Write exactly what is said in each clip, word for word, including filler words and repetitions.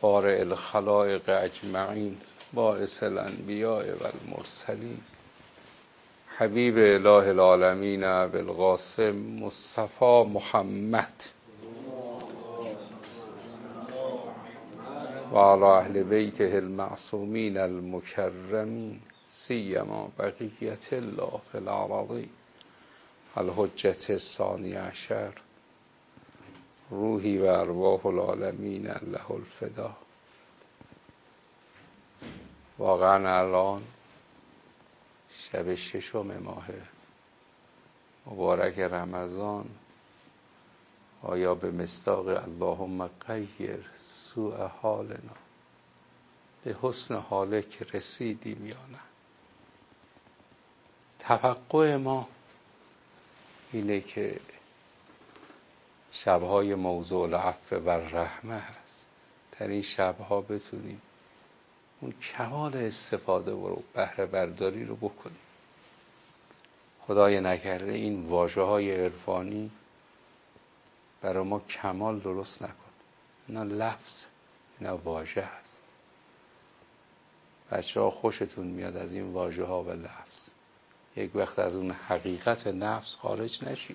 بارئ الخلائق اجمعین باعث الانبیاء و المرسلین حبیب اله العالمین ابوالقاسم مصطفی محمد و علی اهل بیته المعصومین المکرمین سیما بقیت الله فی الارضین الحجة الثانی عشر روحی و ارواح العالمین له الفدا. واقعا الان شب ششم ماه مبارک رمضان، آیا به مصداق اللهم غیر سوء حالنا به حسن حالک رسیدیم یا نه؟ توقع ما اینه که شبهای موضوع العفو و رحمه هست، در این شبها بتونیم اون کمال استفاده و بهره برداری رو بکنیم. خدای نکرده این واژه های عرفانی برای ما کمال درست نکن. اینا لفظ، اینا واژه هست. بچه ها خوشتون میاد از این واژه ها و لفظ. یک وقت از اون حقیقت نفس خارج نشید.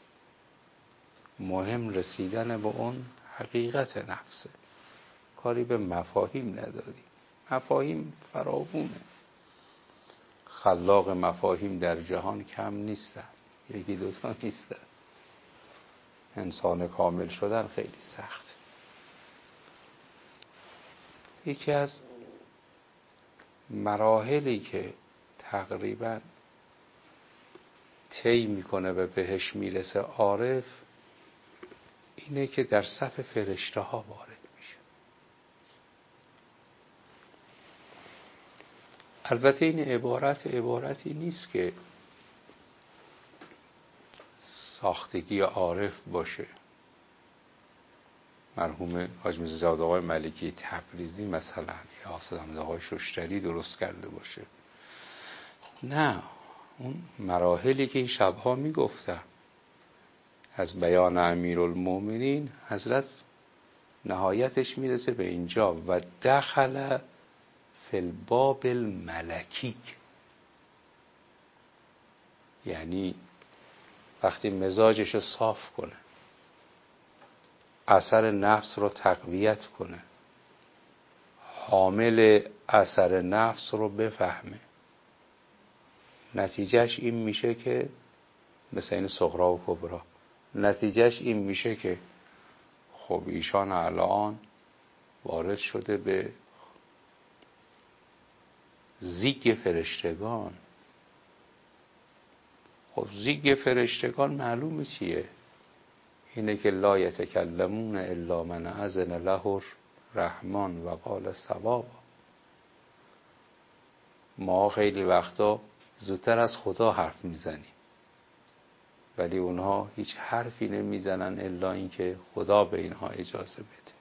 مهم رسیدن به اون حقیقت نفسه. کاری به مفاهیم نداریم. مفاهیم فراوونه. خلاق مفاهیم در جهان کم نیستن، یکی دوتا نیستن. انسان کامل شدن خیلی سخت. یکی از مراحلی که تقریبا طی میکنه و بهش میرسه عارف اینه که در صف فرشته ها وارد میشه. البته این عبارت عبارتی نیست که ساختگی عارف باشه. مرحوم حاج میرزا جواد آقای ملکی تبریزی مثلا یا حافظ آقای ششتری درست کرده باشه. نه، اون مراحلی که این شبها میگفتم از بیان امیرالمومنین حضرت نهایتش میرسه به اینجا و دخل فی الباب الملکی، یعنی وقتی مزاجش رو صاف کنه، اثر نفس رو تقویت کنه، حامل اثر نفس رو بفهمه، نتیجهش این میشه که مثل این صغرا و کبرا، نتیجهش این میشه که خب ایشان الان وارد شده به زیگ فرشتگان. خب زیگ فرشتگان معلومه چیه؟ اینه که لا یتکلمون الا من اذن له الرحمن و قال صوابا. ما خیلی وقتا زودتر از خدا حرف میزنیم ولی اونها هیچ حرفی نمیزنن الا اینکه خدا به اینها اجازه بده.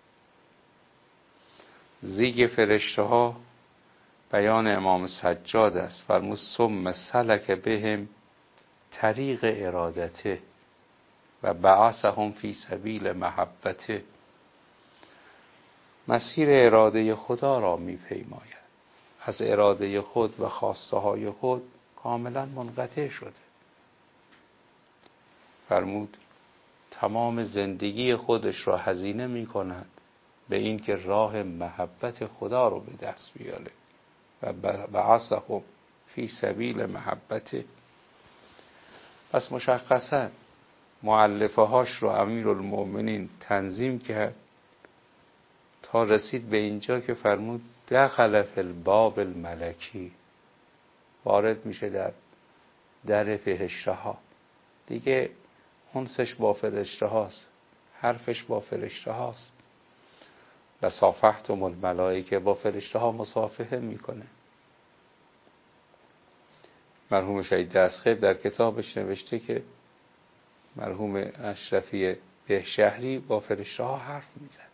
زیگ فرشته ها بیان امام سجاد است. فرمود ثم سلک بهم طریق ارادته و بعثهم فی سبیل محبته. مسیر اراده خدا را میپیماید، از اراده خود و خواسته های خود کاملا منقطع شده. فرمود تمام زندگی خودش را هزینه میکند به این که راه محبت خدا رو به دست بیاره و بعثهم فی سبیل محبته. پس مشخصا مؤلفه هاش رو امیرالمومنین تنظیم کرد تا رسید به اینجا که فرمود دخل فی الباب الملکی، وارد میشه در در فرشته ها. دیگه انسش با فرشته هاست، حرفش با فرشته هاست. لصافحتم الملائکه، با فرشته ها مصافحه میکنه. مرحوم شهید دستخیل در کتابش نوشته که مرحوم اشرفی بهشهری با فرشته ها حرف میزد.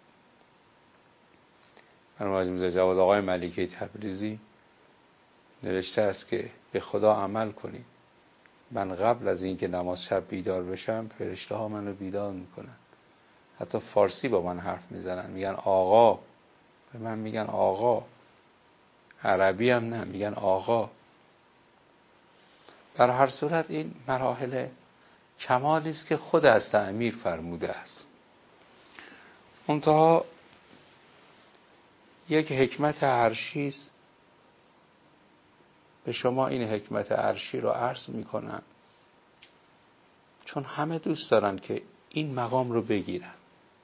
مرحوم حاج میرزا جواد آقای ملکی تبریزی نوشته است که به خدا عمل کنید. من قبل از اینکه نماز شب بیدار بشم فرشته ها منو بیدار میکنن. حتی فارسی با من حرف میزنن، میگن آقا به من میگن آقا، عربی هم نه، میگن آقا. در هر صورت این مراحل کمالی است که خود از تعمیر فرموده است. منتها یک حکمت عرشی است. به شما این حکمت عرشی رو عرض میکنم چون همه دوست دارن که این مقام رو بگیرن.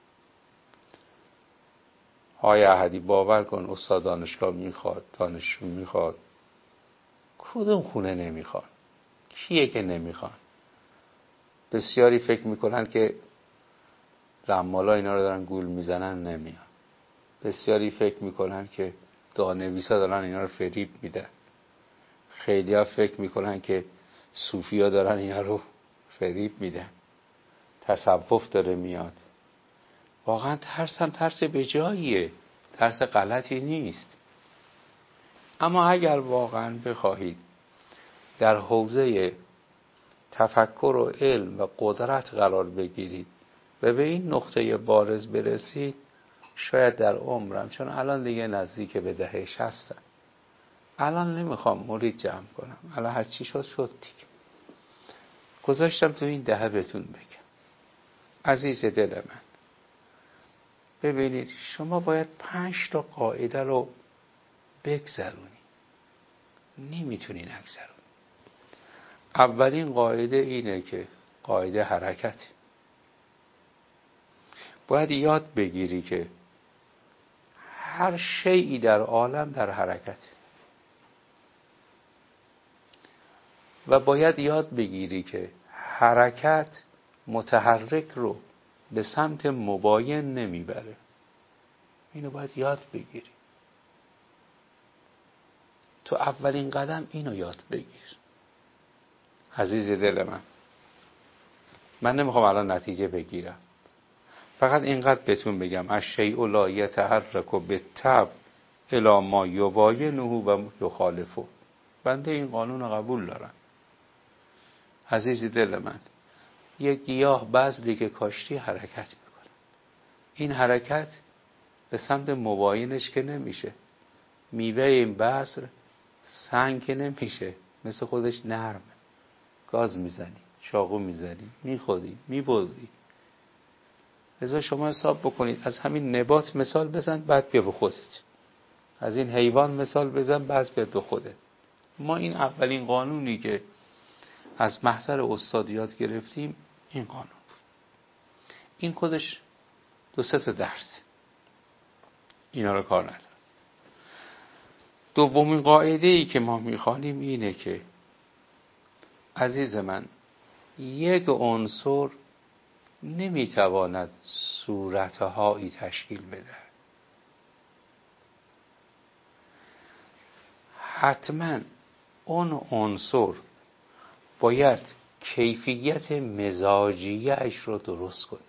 آقای احدی باور کن استاد دانشگاه میخواد، دانشجو میخواد، کدوم خونه نمیخواد؟ کیه که نمیخواد؟ بسیاری فکر میکنن که رمالا اینا رو دارن گول میزنن، نمیان. بسیاری فکر میکنن که دانویسا دارن اینا رو فریب میدن. خیلی ها فکر میکنن که صوفی ها دارن اینا رو فریب میدن. تصوف داره میاد. واقعا ترس هم ترس به جاییه، ترس غلطی نیست. اما اگر واقعا بخواهید در حوزه تفکر و علم و قدرت قرار بگیرید و به این نقطه بارز برسید، شاید در عمرم، چون الان دیگه نزدیک به دهه شصتم، الان نمیخوام مرید جمع کنم، الان هر چی شد شد دیگه، گذاشتم تو این دهه بهتون بگم. عزیز دل من، ببینید شما باید پنج تا قاعده رو بگذرونی، نمیتونین نگذرونی. اولین قاعده اینه که قاعده حرکت. باید یاد بگیری که هر شیئی در عالم در حرکت و باید یاد بگیری که حرکت متحرک رو به سمت مباین نمیبره. اینو باید یاد بگیری. تو اولین قدم اینو یاد بگیر. عزیز دل من، من نمیخوام الان نتیجه بگیرم، فقط اینقدر بهتون بگم الشیء لا یتحرک بالطبع الی ما یباینه و یخالفه. بنده این قانون رو قبول دارم. عزیز دل من، یک گیاه بذری که کاشتی حرکت میکنه. این حرکت به سمت مباینش که نمیشه. میوه این بذر سنگ که نمیشه، مثل خودش نرمه. گاز میزنی، چاقو میزنی، میخوری، میبلدی. لذا شما حساب بکنید، از همین نبات مثال بزن، بعد بیا به خودت. از این حیوان مثال بزن، بعد بیا به خودت. ما این اولین قانونی که از محضر استاد یاد گرفتیم این قانون بود. این خودش دو سه تا درس، اینا رو کار نداره. دومین قاعده ای که ما میخوانیم اینه که عزیز من، یک عنصر نمیتواند صورتهایی تشکیل بده. حتما اون عنصر باید کیفیت مزاجیش رو درست کنی،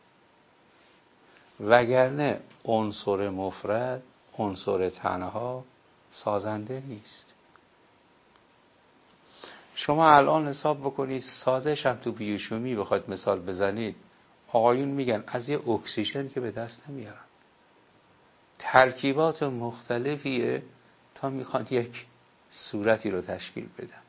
وگرنه عنصر مفرد، عنصر تنها سازنده نیست. شما الان حساب بکنید، ساده‌ش هم تو بیوشیمی بخواید مثال بزنید، آقایون میگن از یه اکسیژن که به دست نمیارن. ترکیبات مختلفیه تا میخوان یک صورتی رو تشکیل بدن.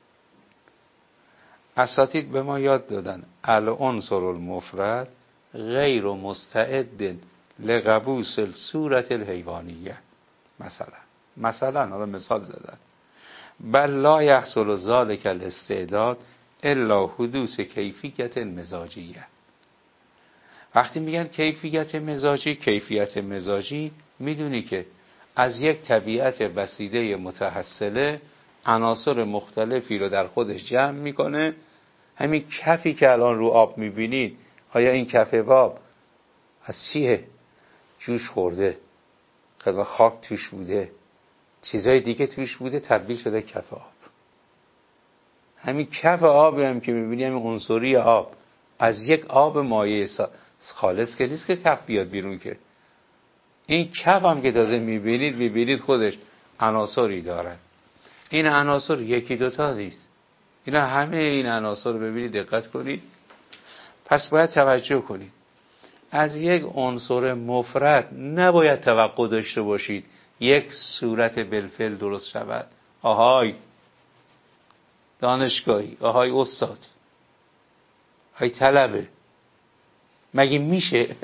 اساتید به ما یاد دادن العنصر المفرد غیر مستعد لقبوس الصورت الحیوانیه. مثلا مثلا حالا مثال زدن، بل لا یحصل ذلک الاستعداد الا حدوث کیفیت مزاجیه. وقتی میگن کیفیت مزاجی، کیفیت مزاجی میدونی که از یک طبیعت وسیله متحصله عناصر مختلفی رو در خودش جمع میکنه. همین کفی که الان رو آب میبینید، آیا این کف آب از چیه؟ جوش خورده، خیلی خاک توش بوده، چیزای دیگه توش بوده، تبدیل شده کف آب. همین کف آب هم که میبینی، همین عنصری آب از یک آب مایع خالص که نیست که کف بیاد بیرون. که این کف هم که تازه میبینید میبینید خودش عناصری داره. این عناصر یکی دوتا نیست، اینا همه این عناصر رو ببینید، دقت کنید. پس باید توجه کنید. از یک عنصر مفرد نباید توقع داشته باشید یک صورت بالفعل درست شود. آهای دانشگاهی، آهای استاد، آهای طلبه، مگه میشه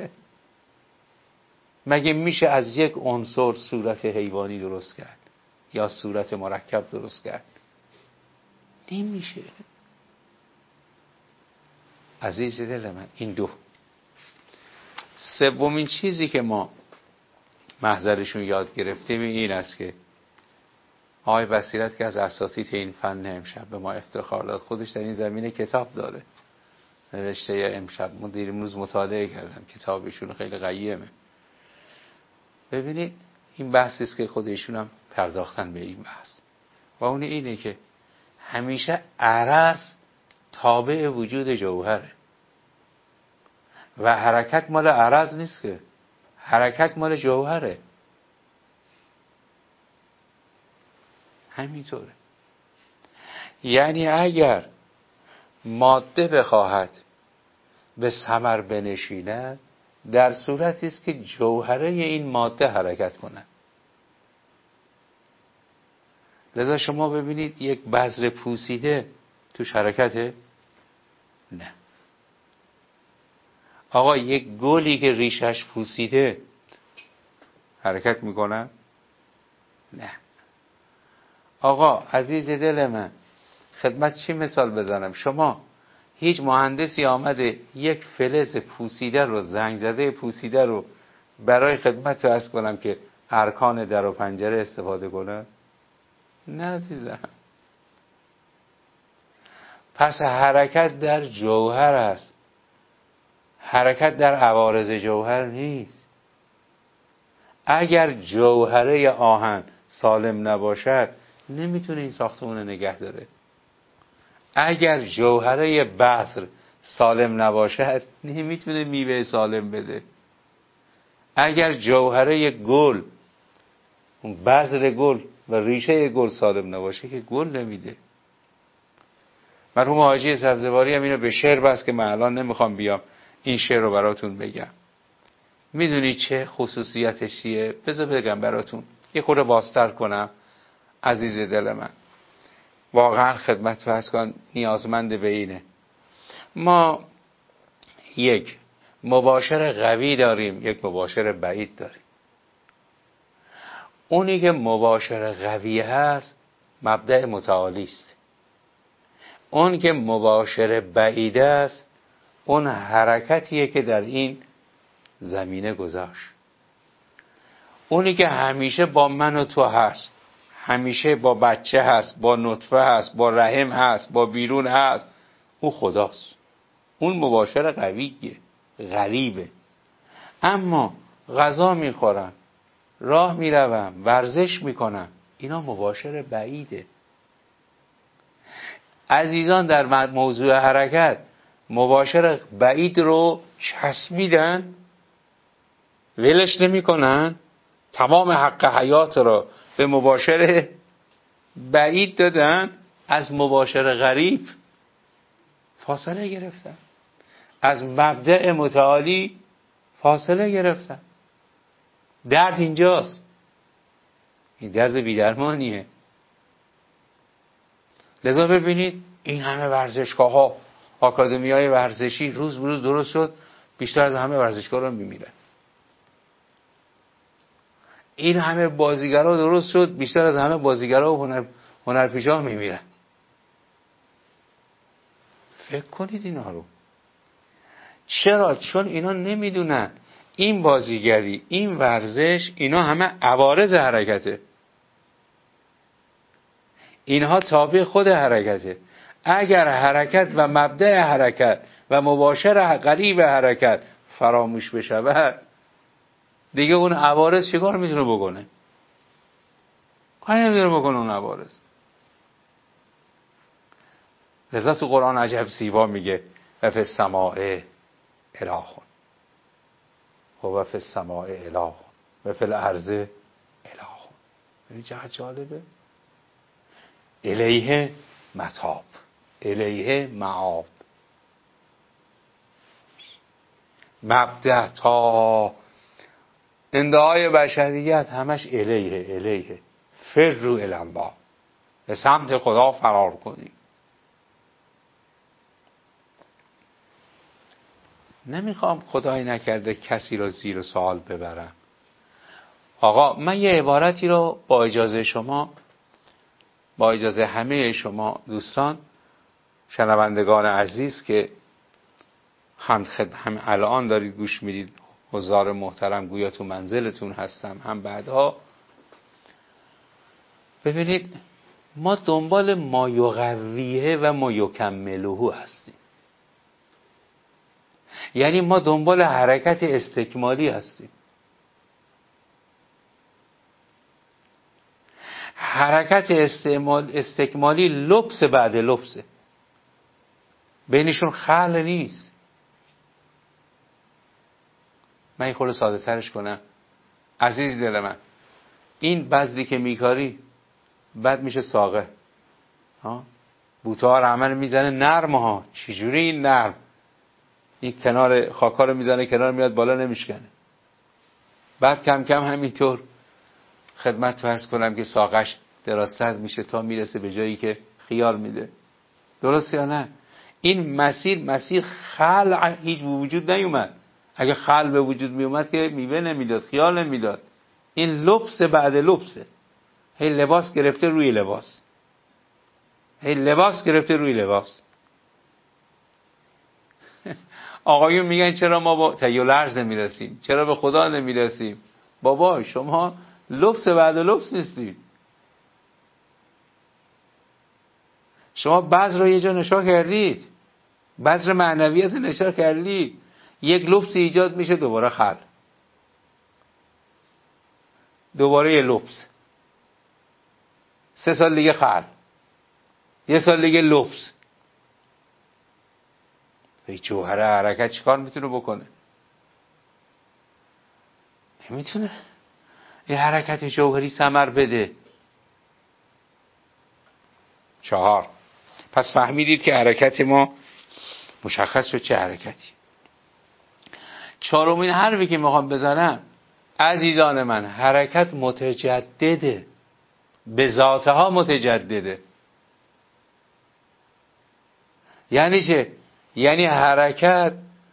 مگه میشه از یک عنصر صورت حیوانی درست کرد یا صورت مرکب درست کرد؟ نمیشه. عزیز دل من، این دو. سومین چیزی که ما محضرشون یاد گرفتیم این است که آقای بصیرت که از اساتید این فن امشب به ما افتخار داد، خودش در این زمینه کتاب داره، رشته امشب ما دیر امروز مطالعه کردم کتابشون خیلی قیمه. ببینید این بحثی است که خود ایشون هم پرداختن به این بحث و اون اینه که همیشه عرض تابع وجود جوهره و حرکت مال عرض نیست، که حرکت مال جوهره. همینطوره. یعنی اگر ماده بخواهد به ثمر بنشیند در صورتی است که جوهره این ماده حرکت کنه. لذا شما ببینید یک بذر پوسیده توش حرکته؟ نه. آقا یک گلی که ریشش پوسیده حرکت میکنه؟ نه. آقا عزیز دل من، خدمت چی مثال بزنم؟ شما هیچ مهندسی آمده یک فلز پوسیده رو، زنگ زده پوسیده رو برای خدمت عرض کنم که ارکان در و پنجره استفاده کنه؟ نه عزیزم. پس حرکت در جوهر است، حرکت در عوارض جوهر نیست. اگر جوهره آهن سالم نباشد نمیتونه این ساختمون نگه داره. اگر جوهره بذر سالم نباشد نمیتونه میوه سالم بده. اگر جوهره گل، اون بذر گل و ریشه گل سالم نباشه که گل نمیده. مرحوم حاجی سبزواری هم اینو به شعر بس که من الان نمیخوام بیام این شعر رو براتون بگم. میدونی چه خصوصیتش چیه؟ بذار بگم براتون، یه خورده بازتر کنم. عزیز دل من، واقعا خدمت فرض کن نیازمند به اینه. ما یک مباشر قوی داریم، یک مباشر بعید داریم. اونی که مباشر قوی هست مبدأ متعالی است. اون که مباشر بعید است اون حرکتیه که در این زمینه گذاشت. اونی که همیشه با من و تو هست، همیشه با بچه هست، با نطفه هست، با رحم هست، با بیرون هست، اون خداست. اون مباشر قویه، غریبه. اما غذا میخورم، راه میروم، ورزش میکنم، اینا مباشر بعیده. عزیزان در موضوع حرکت مباشر بعید رو چسبیدن، ولش نمیکنن، تمام حق حیات رو به مباشر بعید دادن، از مباشر غریب فاصله گرفتن، از مبدأ متعالی فاصله گرفتن. درد اینجاست. این درد بی‌درمانیه. لذا ببینید این همه ورزشگاه ها، آکادمی های ورزشی روز به روز درست شد، بیشتر از همه ورزشکار ها میمیرن. این همه بازیگرها درست شد، بیشتر از همه بازیگرها و هنر هنرپیشه‌ها میمیرن. فکر کنید اینا رو. چرا؟ چون اینا نمیدونن این بازیگری، این ورزش، اینا همه عوارض حرکته. اینها تابع خود حرکته. اگر حرکت و مبدأ حرکت و مباشر قریب حرکت فراموش بشود، دیگه اون عوارض چیکار میتونه بکنه؟ کاری نمیتونه بکنه اون عوارض. لذا تو قرآن عجب زیبا میگه و فی السماء اله و فی السماء اله و فی الارض اله. ببین چقدر جالبه. الیه متاب، الیه معاب. مبدأ تا انتهای بشریت همش الیه الیه. فروا الی الله، به سمت خدا فرار کنید. نمیخوام خدای نکرده کسی را زیر سوال ببرم. آقا من یه عبارتی رو با اجازه شما، با اجازه همه شما دوستان شنوندگان عزیز که هم خد هم الان دارید گوش میدید، حضار محترم، گویا تو منزلتون هستم، هم بعدها، ببینید ما دنبال ما یقویه و ما یکملوه هستیم. یعنی ما دنبال حرکت استکمالی هستیم. حرکت استعمال استکمالی لبس بعد لبسه، بینشون خلع نیست. من یه خورده ساده ترش کنم. عزیز دل من، این بذلی که میکاری بعد میشه ساقه ها، بوته‌ها رو عمل میزنه نرم ها. چجوری این نرم؟ این کنار خاکا رو میزنه کنار، میاد بالا نمیشکنه. بعد کم کم همینطور خدمت فرض کنم که ساقش دراست میشه تا میرسه به جایی که خیال میده. درسته یا نه؟ این مسیر مسیر خلع هیچ وجود نیومد. اگه خلع به وجود میومد که میوه نمیداد، خیال نمیداد. این لبس بعد لبسه. هی لباس گرفته روی لباس، هی لباس گرفته روی لباس. آقایون میگن چرا ما با تهیل ارز نمیرسیم، چرا به خدا نمیرسیم؟ بابا شما لبس بعد لبس نیستید. شما بذر رو یه جا نشا کردید، بذر معنویت نشا کردید، یک لبس ایجاد میشه، دوباره خل، دوباره یه لبس، سه سال دیگه خل، یه سال دیگه لبس. این جوهر حرکت چیکار میتونه بکنه؟ نمیتونه این حرکت جوهری ثمر بده. چهار، پس فهمیدید که حرکت ما مشخص شد چه حرکتی. چهارمین حرفی که میخوام بزنم عزیزان من، حرکت متجدده، به ذاتها متجدده. یعنی چه؟ یعنی حرکت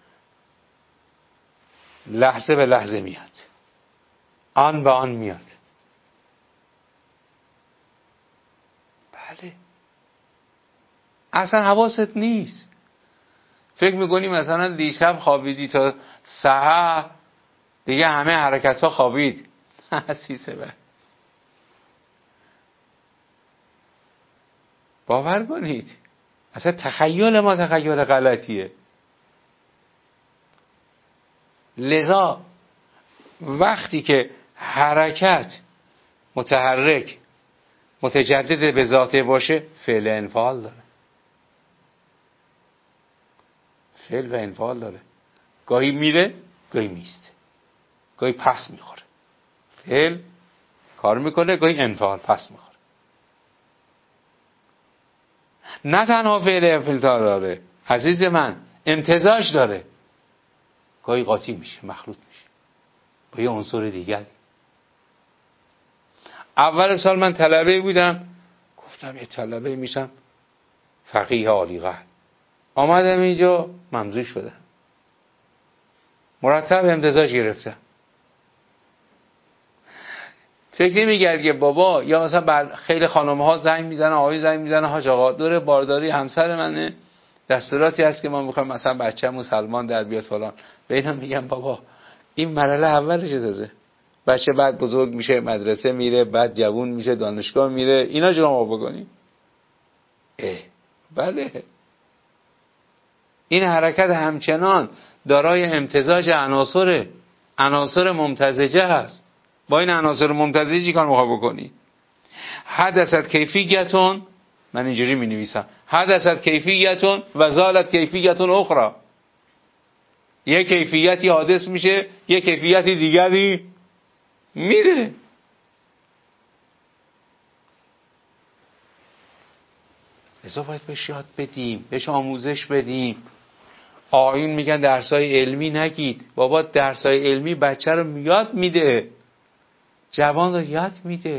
لحظه به لحظه میاد، آن به آن میاد. بله، اصلا حواست نیست. فکر میکنی مثلا دیشب خوابیدی تا سحر دیگه همه حرکت ها خوابید. حسیسه به باور کنید اصلا تخیل ما تخیل غلطیه. لذا وقتی که حرکت متحرک متجدد به ذاته باشه، فعل انفعال داره، فعل و انفعال داره. گاهی میره گاهی میسته، گاهی پس میخوره. فعل کار میکنه، گاهی انفعال پس میخوره. نه تنها فعل انفعال داره عزیز من، امتزاج داره. گاهی قاطی میشه، مخلوط میشه با یه عنصر دیگری. اول سال من طلبه بودم، گفتم یه طلبه میشم فقیه عالی قدر. آمدم اینجا ممضی شدم، مرتب امتزاج گرفتم. فکر نمی‌کرد که بابا، یا مثلا بعد خیلی خانم ها زنگ میزنن، آقای زنگ میزنن، حاج آقا دور بارداری همسر منه، دستوراتی هست که ما میخوایم مثلا بچه‌مون سلمان در بیاد فلان. به اینا میگم بابا این مرحله اولشه، تازه بچه بعد بزرگ میشه، مدرسه میره، بعد جوون میشه، دانشگاه میره، اینا چرا ما بکنیم؟ اه بله، این حرکت همچنان دارای امتزاج عناصر عناصر ممتزجه هست. با این عناصر ممتزجه چی کار میخوای بکنی؟ حدثت کیفیتون، من اینجوری می نویسم، حدثت کیفیتون و زالت کیفیتون اخرى. یک کیفیتی حادث میشه، یک کیفیتی دیگری میره. لذا باید بهش یاد بدیم، بهش آموزش بدیم. آقایون میگن درسای علمی نگید. بابا درسای علمی بچه رو یاد میده، جوان رو یاد میده.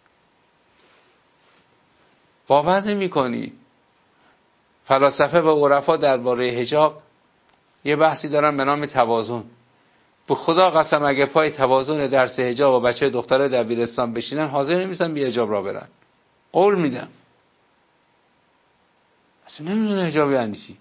باور نمی کنی فلاسفه و عرفا درباره حجاب یه بحثی دارن به نام توازن. به خدا قسم اگه پای توازن درس حجاب و بچه دختره در دبیرستان بشینن حاضر نمیشن بی حجاب را برن. قول میدم. اصلا نمیدونه حجاب یعنی چی.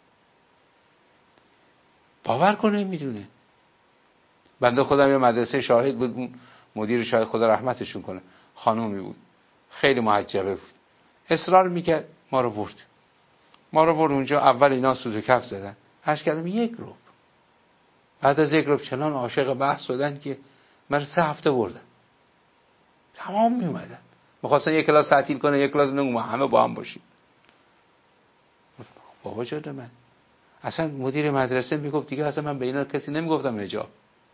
باور کنه میدونه. بنده خودم یه مدرسه شاهد بود، مدیر شاهد خدا رحمتشون کنه، خانومی بود، خیلی محجبه بود، اصرار میکرد ما رو برد. ما رو برد اونجا. اول اینا سوز و کف زدن، عرض کردم یک روب. بعد از یک روب چنان عاشق بحث شدن که من سه هفته بردن. تمام میومدن میخواستن یک کلاس تعطیل کنه، یک کلاس نگو ما همه با هم باشیم. بابا جان من اصلا مدیر مدرسه میگفت دیگه اصلا من به اینا کسی نمیگفتم حجاب.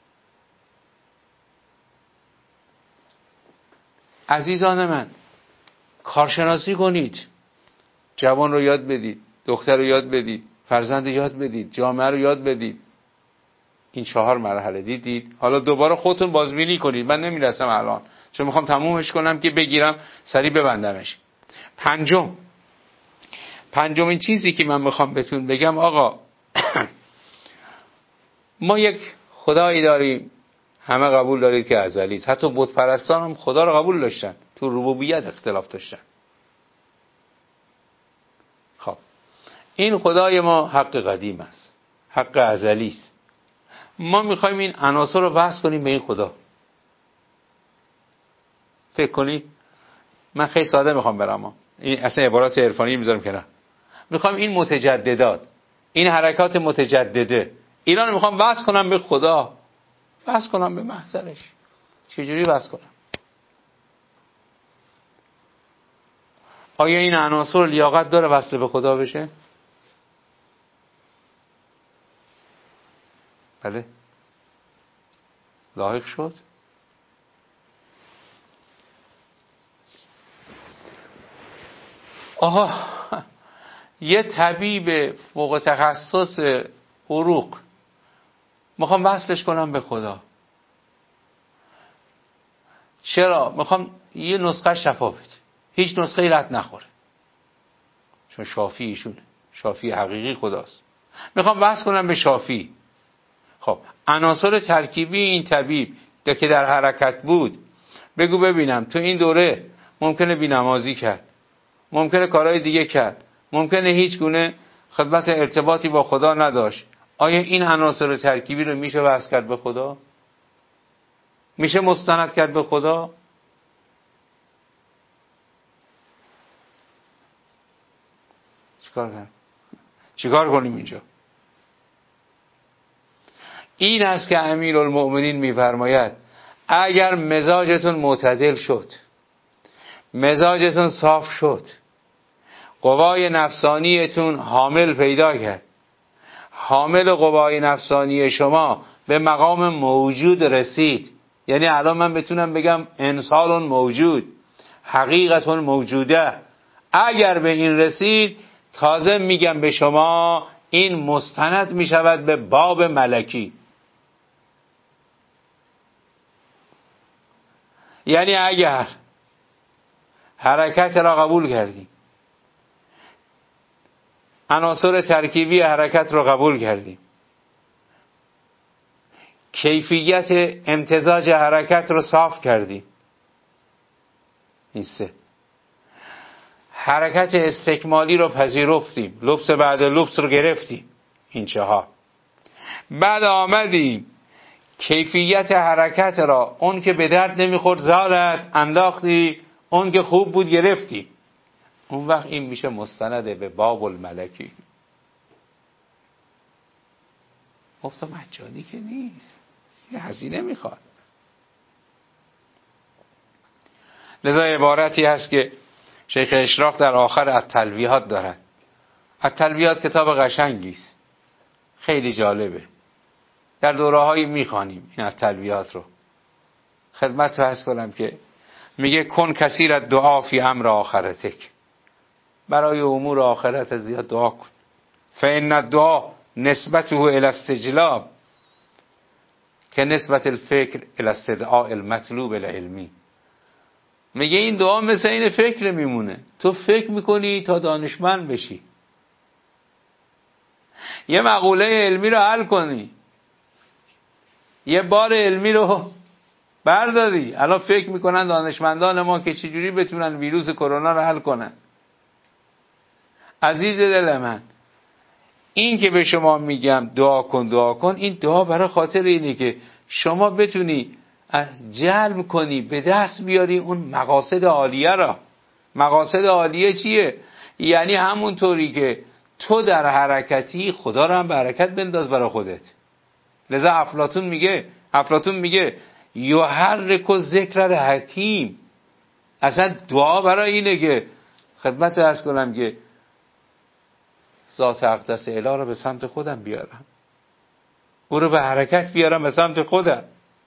عزیزان من کارشناسی کنید، جوان رو یاد بدید، دختر رو یاد بدید، فرزند رو یاد بدید، جامعه رو یاد بدید. این چهار مرحله دیدید. حالا دوباره خودتون بازبینی کنید. من نمیرسم الان چون میخوام تمومش کنم که بگیرم سریع ببندمش. پنجم پنجمین چیزی که من میخوام بهتون بگم آقا ما یک خدایی داریم، همه قبول دارید که ازلی است. حتی بت پرستان هم خدا رو قبول داشتن، تو ربوبیت اختلاف داشتن. خب این خدای ما حق قدیم است، حق ازلی است. ما میخوایم این عناصر رو وصل کنیم به این خدا. فکر کنید، من خیلی ساده میخوام برم، این اصلا عبارات عرفانی میذارم کنار. میخوام این متجددات، این حرکات متجدده اینا رو میخوام وصل کنم به خدا، وصل کنم به محضرش. چجوری وصل کنم؟ آیا این عناصر لیاقت داره وصل به خدا بشه؟ بله لایق شد. آها یه طبیب فوق تخصص عروق میخوام وصلش کنم به خدا. چرا؟ میخوام یه نسخه شفا بده، هیچ نسخه رد نخوره، چون شافی ایشونه، شافی حقیقی خداست. میخوام وصل کنم به شافی. خب عناصر ترکیبی این طبیب که در حرکت بود، بگو ببینم تو این دوره ممکنه بی‌نمازی کرد، ممکنه کارهای دیگه کرد، ممکنه هیچ گونه خدمت ارتباطی با خدا نداشت. آیا این عناصر ترکیبی رو میشه وصل کرد به خدا؟ میشه مستند کرد به خدا؟ چیکار کنیم؟ چیکار کنیم اینجا؟ این است که امیرالمؤمنین میفرماید اگر مزاجتون معتدل شد، مزاجتون صاف شد، قوای نفسانیتون حامل پیدا کرد، حامل قوای نفسانی شما به مقام موجود رسید، یعنی الان من بتونم بگم انسان موجود، حقیقت موجوده، اگر به این رسید تازه میگم به شما این مستند میشود به باب ملکی. یعنی اگر حرکت را قبول کردیم، عناصر ترکیبی حرکت را قبول کردیم، کیفیت امتزاج حرکت رو صاف کردیم، این سه، حرکت استکمالی رو پذیرفتیم، لبس بعد لبس رو گرفتیم، این چهار، بعد آمدیم کیفیت حرکت را، اون که به درد نمیخورد زالت انداختی، اون که خوب بود گرفتی، اون وقت این میشه مستنده به باب الملکی. مفت مجانی که نیست، یه هزینه میخواد. لذا عبارتی هست که شیخ اشراق در آخر التلویحات دارد. التلویحات کتاب قشنگی است، خیلی جالبه، در دوره‌هایی میخوانیم این التلویحات رو. خدمت عرض کنم که میگه کن کثیر دعا فی امر آخرتک، برای امور آخرت زیاد دعا کن. فإن الدعا نسبته الی استجلاب که نسبت الفکر الی استدعاء المطلوب العلمی. میگه این دعا مثل این فکر میمونه، تو فکر میکنی تا دانشمند بشی، یه مقوله علمی رو حل کنی، یه بار علمی رو برداری. الان فکر میکنن دانشمندان ما که چجوری بتونن ویروس کرونا رو حل کنن. عزیز دل من، این که به شما میگم دعا کن دعا کن، این دعا برای خاطر اینه که شما بتونی جلب کنی، به دست بیاری اون مقاصد عالیه را. مقاصد عالیه چیه؟ یعنی همونطوری که تو در حرکتی، خدا رو هم به حرکت بنداز برای خودت. لذا افلاطون میگه افلاطون میگه یحرک ذکر الحکیم. اصلا دعا برای اینه که خدمت عرض کنم که ذات اقدس الهی رو به سمت خودم بیارم، او رو به حرکت بیارم به سمت خودم.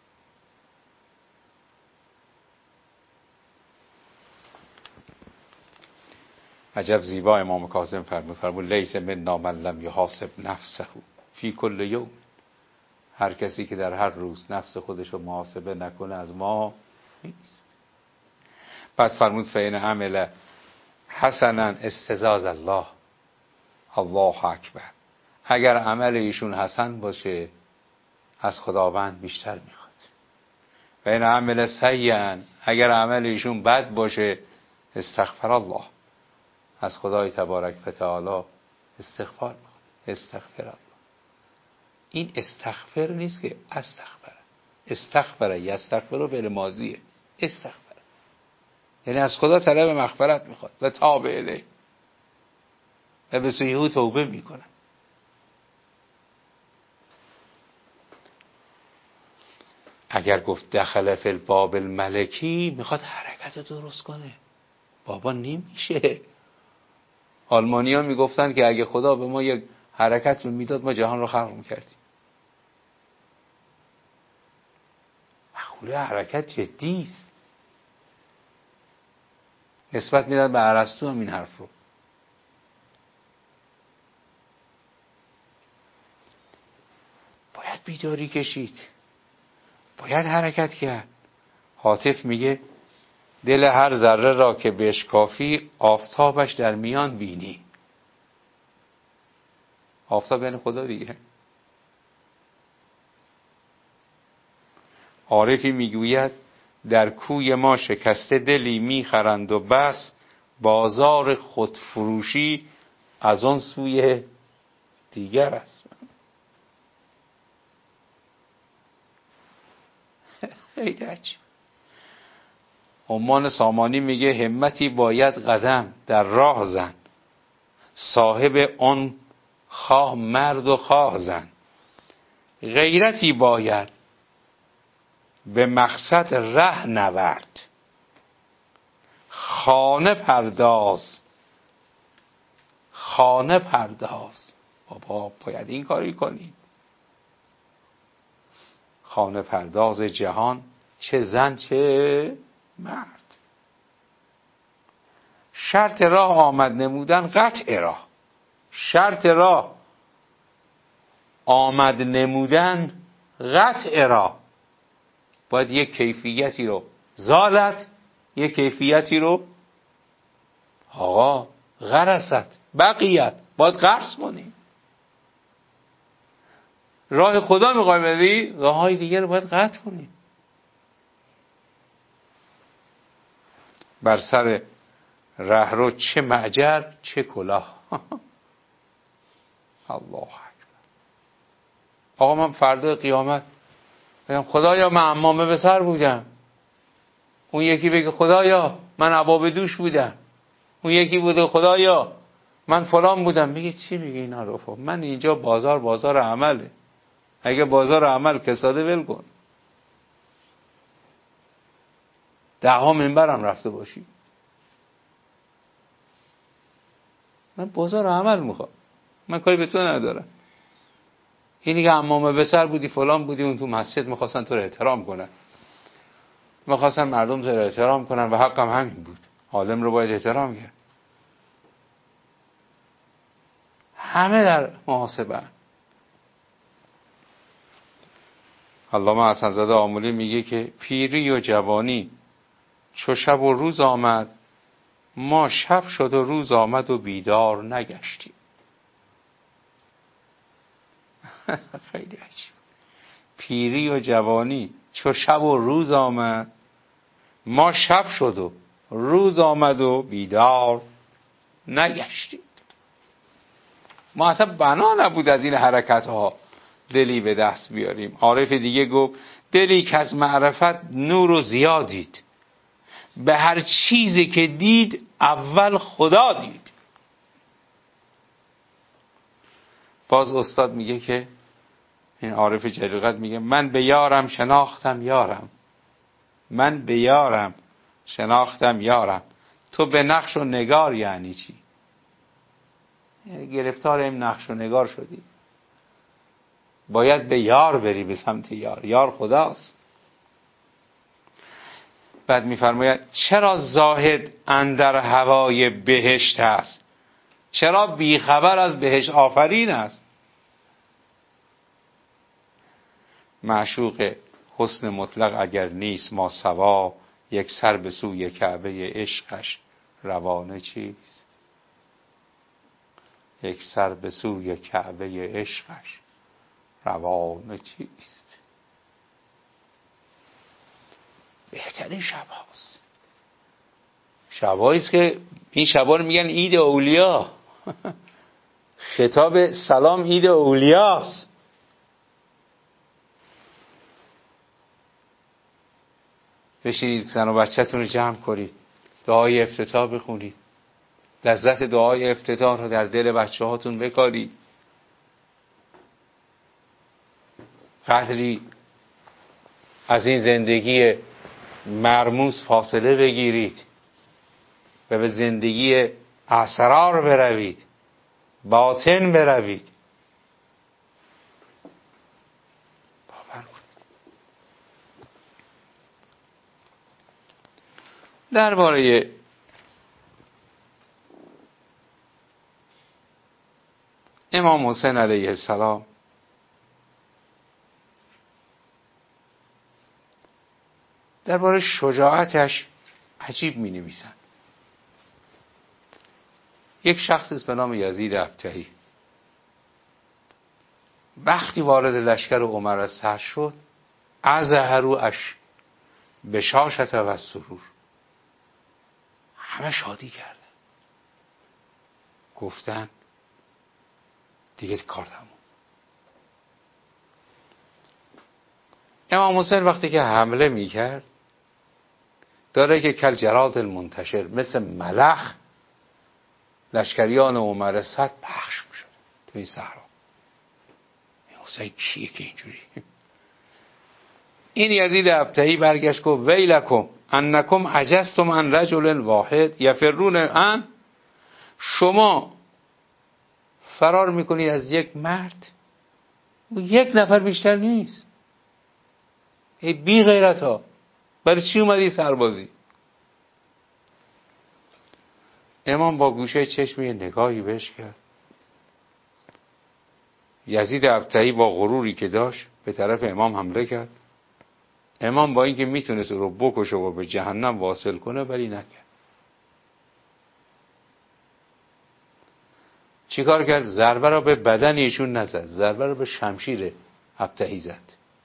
عجب زیبا امام کاظم فرمود فرمود لیس منا من لم یحاسب نفسه فی کل یوم. هر کسی که در هر روز نفس خودش رو محاسبه نکنه از ما نیست. بعد فرمود فین عمل حسنا استزاز الله، الله اکبر. اگر عمل ایشون حسن باشه از خداوند بیشتر میخواد. و این عمل سیئا، اگر عمل ایشون بد باشه استغفر الله، از خدای تبارک و تعالی استغفار میخواد. استغفر الله. این استغفر نیست که استغفر. استغفر یستغفر فعل ماضیه. استغفر یعنی از خدا طلب مغفرت میخواد و تاب الیه و به سوی او توبه میکنه. اگر گفت دخل فی الباب الملکی، میخواد حرکت رو درست کنه. بابا نمیشه. آلمانی ها میگفتن که اگه خدا به ما یک حرکت رو میداد ما جهان رو خلق میکردیم. مقوله حرکت جدی است. نسبت میدن به ارسطو هم این حرف رو. باید بیداری کشید، باید حرکت کرد. هاتف میگه دل هر ذره را که بشکافی آفتابش در میان بینی. آفتاب یعنی خدا دیگه. عارفی میگوید در کوی ما شکسته دلی میخرند و بس، بازار خودفروشی از آن سوی دیگر است. خیلی عجیب. عمان سامانی میگه همتی باید قدم در راه زن، صاحب آن خواه مرد و خواه زن. غیرتی باید به مقصد ره نورد، خانه پرداز خانه پرداز. بابا باید این کاری کنی. خانه پرداز جهان، چه زن چه مرد. شرط راه آمد نمودن قطع راه. شرط راه آمد نمودن قطع راه. باید یک کیفیتی رو زالت، یک کیفیتی رو آقا غرست بقیت باید قرص کنی. راه خدا میخوای بری، راه های دیگر رو باید قطع کنی. بر سر ره رو چه معجر چه کلاه. الله اکبر. آقا من فردا قیامت بگم خدایا من عمامه به سر بودم، اون یکی بگه خدایا من عباب دوش بودم، اون یکی بوده خدایا من فلان بودم. میگه چی میگه اینا رو؟ من اینجا بازار بازار عمله. اگه بازار عمل کساده ول کن. ده ها منبرم رفته باشی. من بازار عمل میخوام. من کاری به تو ندارم. اینی که عمامه به سر بودی فلان بودی، اون تو مسجد میخواستن تو رو احترام کنن، میخواستن مردم تو رو احترام کنن و حقم همین بود. عالم رو باید احترام کرد. همه در محاسبه. علامه حسن‌زاده آملی میگه که پیری و جوانی چو شب و روز آمد، ما شب شد و روز آمد و بیدار نگشتیم. خیلی عجیب. پیری و جوانی چو شب و روز آمد، ما شب شد و روز آمد و بیدار نگشتیم. ما اصلا بنا نبود از این حرکت ها دلی به دست بیاریم. عارف دیگه گفت دلی که از معرفت نور و ضیا دید، به هر چیزی که دید اول خدا دید. باز استاد میگه که این عارف جلیل میگه من به یارم شناختم یارم، من به یارم شناختم یارم، تو به نقش و نگار یعنی چی؟ یعنی گرفتار این نقش و نگار شدی، باید به یار بری، به سمت یار. یار خداست. بعد میفرماید چرا زاهد اندر هوای بهشت است، چرا بیخبر از بهشت آفرین است. معشوق حسن مطلق اگر نیست ما سوا، یک سر به سوی کعبه عشقش روانه چیست. یک سر به سوی کعبه عشقش روانه چیست. بهترین شب هاست. شباییست که این شبا رو میگن عید اولیا. خطاب سلام عید اولیاست. بشینید زن و بچه‌تون رو جمع کنید، دعای افتتاح بخونید، لذت دعای افتتاح رو در دل بچه هاتون بکارید. قدری از این زندگی مرموز فاصله بگیرید و به زندگی اسرار بروید، باطن بروید. باور کنید. درباره امام حسین علیه السلام درباره شجاعتش عجیب می نویسن. یک شخص است به نام یزید ابطحی، وقتی وارد لشکر عمر از سر شد ازهرو اش بشاشت و سرور، همه شادی کردن، گفتن دیگه کار تموم. امام حسین وقتی که حمله میکرد داره که کل جراد المنتشر، مثل ملخ لشکریان عمر صد پخش میشد توی صحرا. حسین کیه که اینجوری؟ این یزید ابطحی برگشت گفت ویلکم انکم عجزتم عن رجل واحد یفرون عن، شما فرار میکنید از یک مرد، یک نفر بیشتر نیست. ای بی غیرت ها، برای چی اومدی سربازی؟ امام با گوشه چشم یه نگاهی بهش کرد. یزید ابطحی با غروری که داشت به طرف امام حمله کرد. امام با اینکه میتونست رو بکشه و به جهنم واصل کنه ولی نکرد. چیکار کرد؟ ضربه را به بدن ایشون نزد، ضربه را به شمشیر ابطحی زد.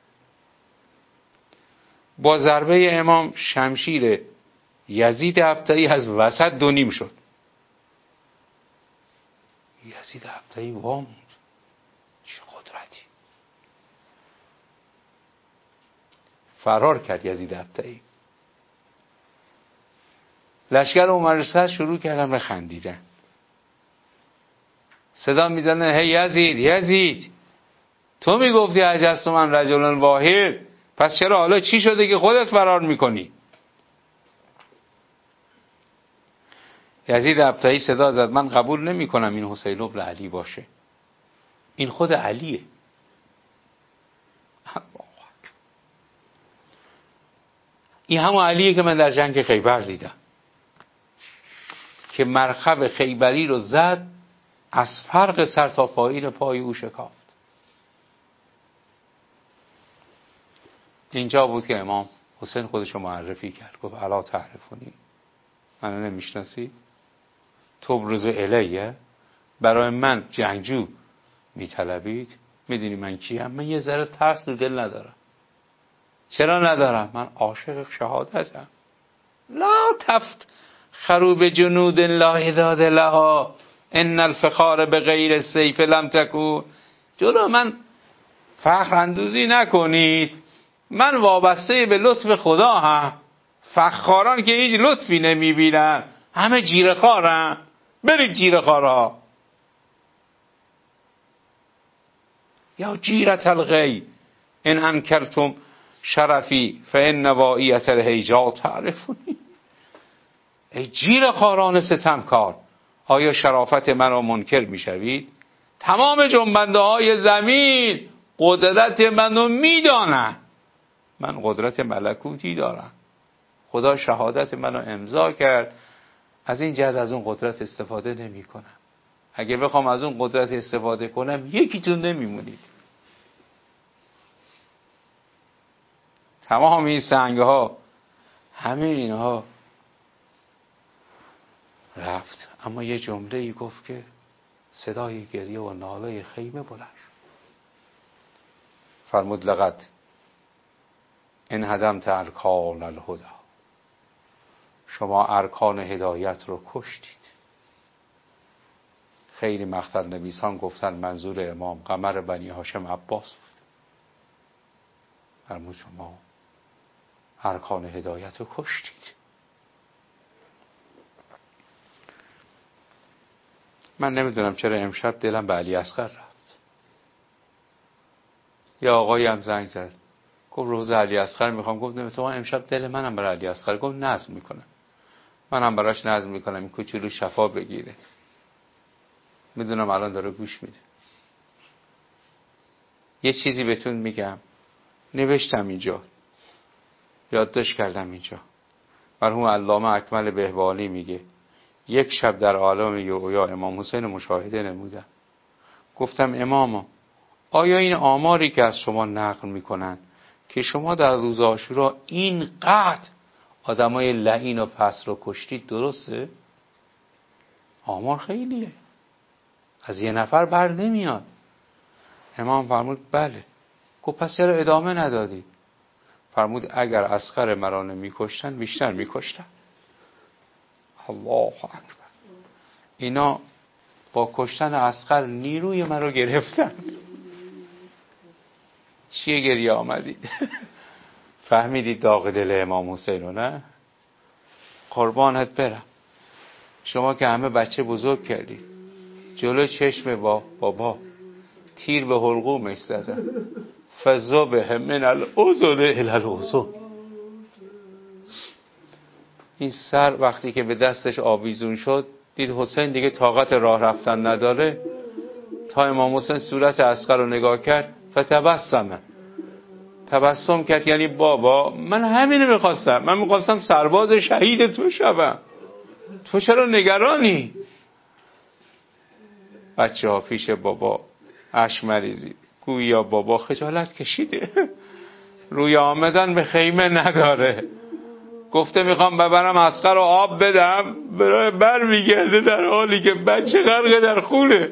با ضربه امام شمشیر یزید ابطحی از وسط دو نیم شد. یزید ابطحی واموند، چه قدرتی! فرار کرد یزید ابطحی. لشکر عمر صد شروع کردن به خندیدن، صدا میزنن هی یزید یزید، تو میگفتی عجزت من رجل واحد، پس چرا حالا چی شده که خودت فرار میکنی؟ یزید ابطحی صدا زد من قبول نمی کنم این حسین ابن علی باشه، این خود علیه. این همون علیه که من در جنگ خیبر دیدم که مرخب خیبری رو زد، از فرق سر تا پایین پای او شکافت. اینجا بود که امام حسین خودشو معرفی کرد، گفت الا تعرفونی، منو نمیشناسی؟ تبرز الیه، برای من جنگجو میطلبید؟ میدونی من کیم؟ من یه ذره ترس تو دل ندارم. چرا ندارم؟ من عاشق شهادتم. لا تفت خروب جنود لا هداد لها ان الفخار به غیر السیف لم تکون. جلو من فخر اندوزی نکنید، من وابسته به لطف خدا هم. فخاران که هیچ لطفی نمیبینن، همه جیره‌خوارن. برید جیره‌خوارها. یا جیرة الغی ان انکرتم شرفی فان واعیة الهیجا تعرفونی. ای جیره‌خواران ستمکار، آیا شرافت من را منکر میشوید؟ تمام جنبنده های زمین قدرت منو میدانن. من قدرت ملکوتی دارم. خدا شهادت منو امضا کرد، از این جهت از اون قدرت استفاده نمی کنم. اگه بخوام از اون قدرت استفاده کنم یکیتون نمیمونید. تمام این سنگ ها، همه اینها رفت، اما یه جمله ای گفت که صدای گریه و ناله خیمه بلند شد. فرمود لقد انهدمت ارکان الهدی، شما ارکان هدایت رو کشتید. خیلی مقتل نویسان گفتن منظور امام قمر بنی هاشم عباس بود. فرمود شما ارکان هدایت رو کشتید. من نمیدونم چرا امشب دلم به علی اصغر رفت. یا آقایی هم زنگ زد گفت روز علی اصغر میخوام. گفت نمیتونم، امشب دل منم برای علی اصغر. گفت نظم میکنم. منم براش نظم میکنم این کوچولو شفا بگیره. میدونم الان داره گوش میده. یه چیزی بهتون میگم، نوشتم اینجا، یادداشت کردم اینجا. مرحوم علامه اکمل بهبانی میگه یک شب در عالم یویا امام حسین مشاهده نمودم. گفتم اماما، آیا این آماری که از شما نقل میکنن که شما در روز عاشورا اینقدر آدمای لعین و پس رو کشتید درسته؟ آمار خیلیه، از یه نفر بر نمیاد. امام فرمود بله. گفت پس چرا ادامه ندادید؟ فرمود اگر اصغر مرا نمی‌کشتن بیشتر می‌کشتن. الله اکبر. اینا با کشتن اصغر نیروی مرا گرفتن. چیه گریه آمدید؟ فهمیدید داغ دل امام حسین رو؟ نه قربانت برم. شما که همه بچه بزرگ کردید، جلو چشم با بابا تیر به حلقومش زدن، فضا به من الاذن الی الاذن. این سر وقتی که به دستش آویزون شد، دید حسین دیگه طاقت راه رفتن نداره، تا امام حسین صورت اصغر رو نگاه کرد، فتبسم، تبسم کرد، یعنی بابا من همینو میخواستم، من میخواستم سرباز شهید تو شوم، تو چرا نگرانی؟ بچه ها پیش بابا اشک مریزید، گویا بابا خجالت کشیده، روی آمدن به خیمه نداره. گفته میخوام ببرم اصغر رو آب بدم، برای بر میگرده در حالی که بچه غرق در خونه.